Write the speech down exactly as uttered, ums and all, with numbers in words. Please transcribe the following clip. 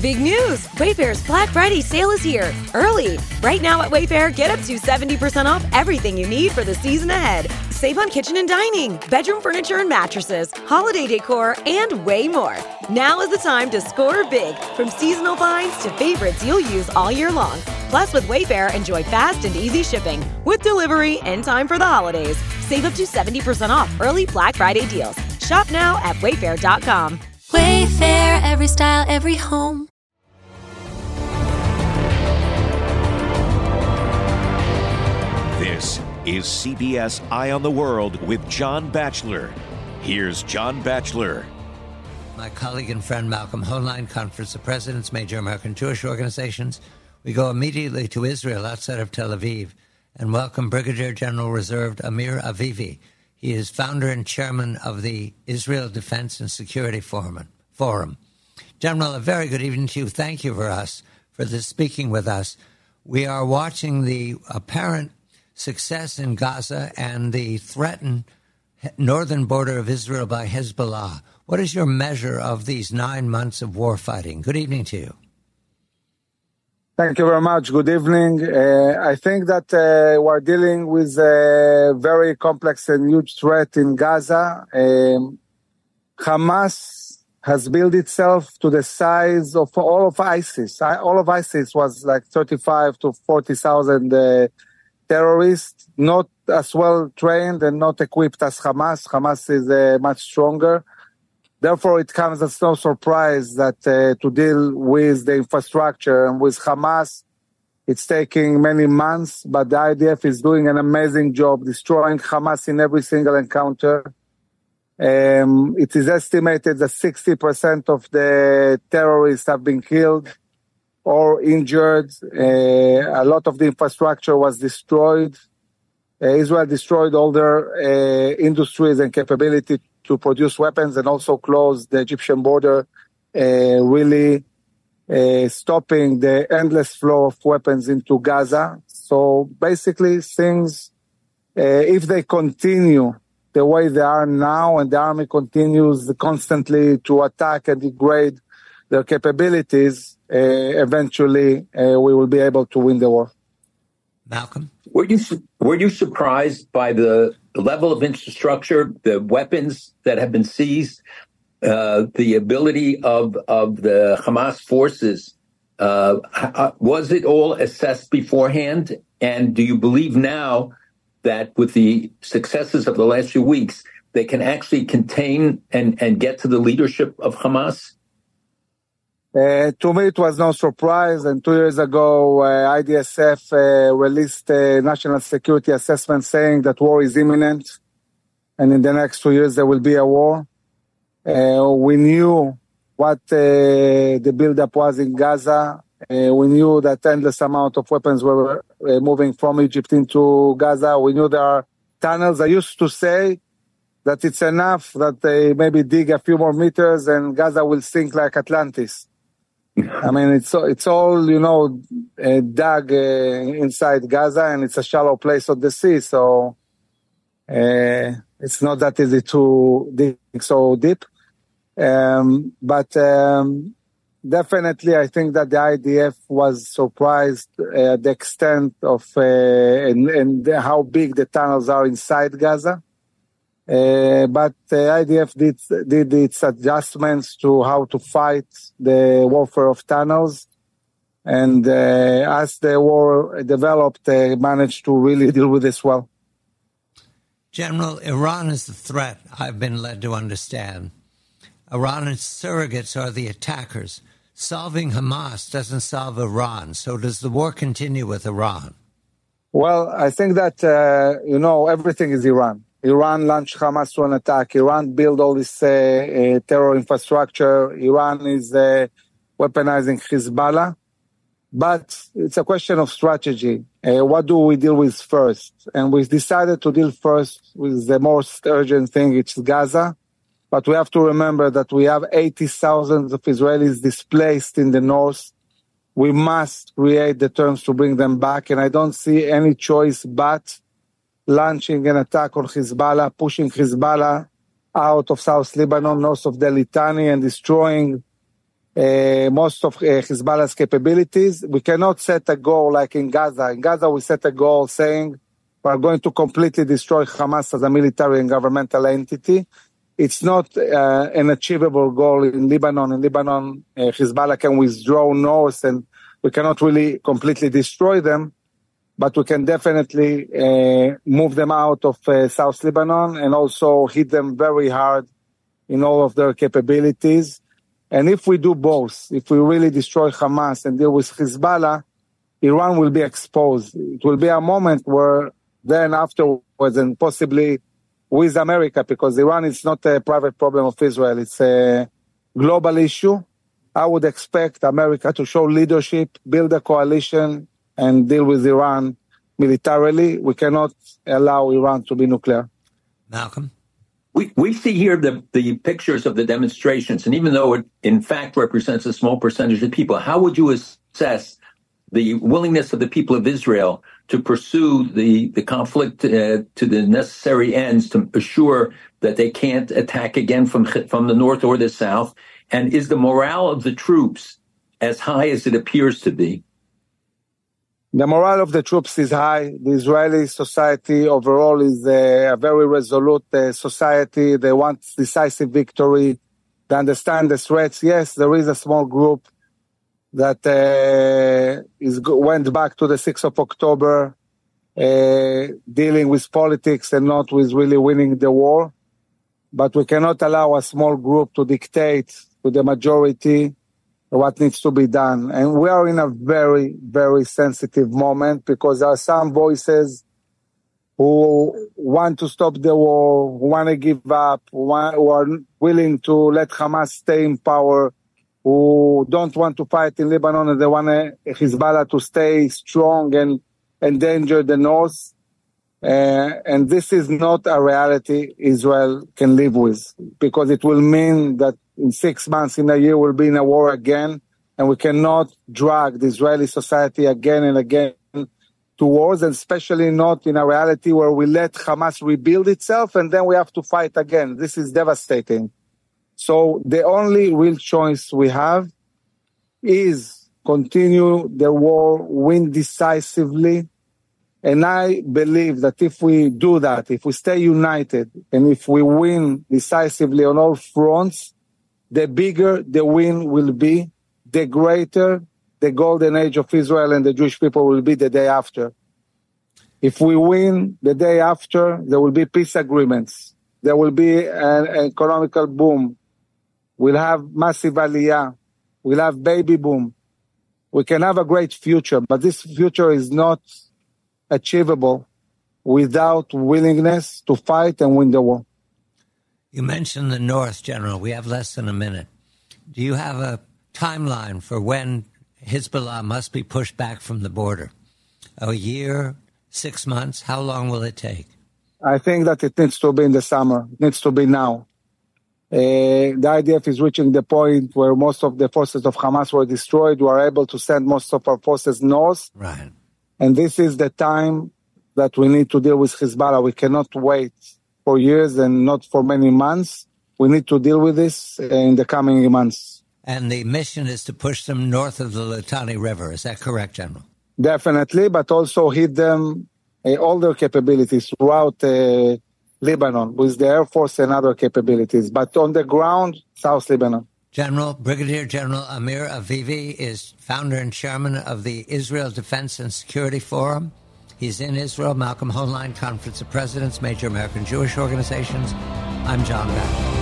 Big news! Wayfair's Black Friday sale is here, early. Right now at Wayfair, get up to seventy percent off everything you need for the season ahead. Save on kitchen and dining, bedroom furniture and mattresses, holiday decor, and way more. Now is the time to score big, from seasonal finds to favorites you'll use all year long. Plus, with Wayfair, enjoy fast and easy shipping, with delivery in time for the holidays. Save up to seventy percent off early Black Friday deals. Shop now at wayfair dot com. Wayfair, every style, every home. This is C B S Eye on the World with John Batchelor. Here's John Batchelor. My colleague and friend Malcolm Hoenlein, Conference of Presidents, major American Jewish organizations. We go immediately to Israel outside of Tel Aviv and welcome Brigadier General Reserve Amir Avivi. He is founder and chairman of the Israel Defense and Security Forum. Forum. General, a very good evening to you. Thank you for us, for this speaking with us. We are watching the apparent success in Gaza and the threatened northern border of Israel by Hezbollah. What is your measure of these nine months of war fighting? Good evening to you. Thank you very much. Good evening. Uh, I think that uh, we're dealing with a very complex and huge threat in Gaza. Um, Hamas has built itself to the size of all of ISIS. I, all of ISIS was like thirty-five to forty thousand uh, terrorists, not as well trained and not equipped as Hamas. Hamas is uh, much stronger. Therefore, it comes as no surprise that uh, to deal with the infrastructure and with Hamas, it's taking many months, but the I D F is doing an amazing job destroying Hamas in every single encounter. Um, it is estimated that sixty percent of the terrorists have been killed or injured. Uh, a lot of the infrastructure was destroyed. Uh, Israel destroyed all their uh, industries and capability to produce weapons and also closed the Egyptian border, uh, really uh, stopping the endless flow of weapons into Gaza. So basically things, uh, if they continue the way they are now and the army continues constantly to attack and degrade their capabilities, uh, eventually uh, we will be able to win the war. Malcolm? Were you were you surprised by the level of infrastructure, the weapons that have been seized, uh, the ability of of the Hamas forces? Uh, was it all assessed beforehand? And do you believe now that with the successes of the last few weeks, they can actually contain and, and get to the leadership of Hamas? Uh, to me, it was no surprise. And two years ago, uh, I D S F uh, released a national security assessment saying that war is imminent. And in the next two years, there will be a war. Uh, we knew what uh, the buildup was in Gaza. Uh, we knew that endless amount of weapons were uh, moving from Egypt into Gaza. We knew there are tunnels. I used to say that it's enough that they maybe dig a few more meters and Gaza will sink like Atlantis. I mean, it's it's all, you know, uh, dug uh, inside Gaza, and it's a shallow place of the sea, so uh, it's not that easy to dig so deep. Um, but um, definitely, I think that the I D F was surprised at uh, the extent of uh, and, and how big the tunnels are inside Gaza. Uh, but the I D F did, did its adjustments to how to fight the warfare of tunnels. And uh, as the war developed, they managed to really deal with this well. General, Iran is the threat I've been led to understand. Iran's surrogates are the attackers. Solving Hamas doesn't solve Iran. So does the war continue with Iran? Well, I think that, uh, you know, everything is Iran. Iran launched Hamas to an attack. Iran built all this uh, uh, terror infrastructure. Iran is uh, weaponizing Hezbollah. But it's a question of strategy. Uh, what do we deal with first? And we decided to deal first with the most urgent thing, which is Gaza. But we have to remember that we have eighty thousand of Israelis displaced in the north. We must create the terms to bring them back. And I don't see any choice but launching an attack on Hezbollah, pushing Hezbollah out of South Lebanon, north of the Litani, and destroying uh, most of uh, Hezbollah's capabilities. We cannot set a goal like in Gaza. In Gaza, we set a goal saying we are going to completely destroy Hamas as a military and governmental entity. It's not uh, an achievable goal in Lebanon. In Lebanon, uh, Hezbollah can withdraw north and we cannot really completely destroy them, but we can definitely uh, move them out of uh, South Lebanon and also hit them very hard in all of their capabilities. And if we do both, if we really destroy Hamas and deal with Hezbollah, Iran will be exposed. It will be a moment where then afterwards, and possibly with America, because Iran is not a private problem of Israel, it's a global issue. I would expect America to show leadership, build a coalition, and deal with Iran militarily. We cannot allow Iran to be nuclear. Malcolm? We we see here the, the pictures of the demonstrations, and even though it in fact represents a small percentage of people, how would you assess the willingness of the people of Israel to pursue the, the conflict uh, to the necessary ends to assure that they can't attack again from from the north or the south? And is the morale of the troops as high as it appears to be? The morale of the troops is high. The Israeli society overall is a, a very resolute uh, society. They want decisive victory. They understand the threats. Yes, there is a small group that uh, is went back to the sixth of October, uh, dealing with politics and not with really winning the war. But we cannot allow a small group to dictate to the majority what needs to be done. And we are in a very, very sensitive moment because there are some voices who want to stop the war, who want to give up, who, want, who are willing to let Hamas stay in power, who don't want to fight in Lebanon, and they want Hezbollah to stay strong and endanger the north. Uh, and this is not a reality Israel can live with, because it will mean that in six months, in a year, we'll be in a war again, and we cannot drag the Israeli society again and again to wars, and especially not in a reality where we let Hamas rebuild itself and then we have to fight again. This is devastating. So the only real choice we have is continue the war, win decisively. And I believe that if we do that, if we stay united, and if we win decisively on all fronts, the bigger the win will be, the greater the golden age of Israel and the Jewish people will be the day after. If we win the day after, there will be peace agreements. There will be an, an economical boom. We'll have massive aliyah. We'll have baby boom. We can have a great future, but this future is not achievable without willingness to fight and win the war. You mentioned the North, General. We have less than a minute. Do you have a timeline for when Hezbollah must be pushed back from the border? A year, six months? How long will it take? I think that it needs to be in the summer. It needs to be now. Uh, the I D F is reaching the point where most of the forces of Hamas were destroyed. We are able to send most of our forces north. Right. And this is the time that we need to deal with Hezbollah. We cannot wait for years and not for many months. We need to deal with this in the coming months. And the mission is to push them north of the Litani River. Is that correct, General? Definitely, but also hit them, uh, all their capabilities throughout uh, Lebanon with the Air Force and other capabilities. But on the ground, South Lebanon. General, Brigadier General Amir Avivi is founder and chairman of the Israel Defense and Security Forum. He's in Israel, Malcolm Hoenlein Conference of Presidents, Major American Jewish Organizations. I'm John Batchelor.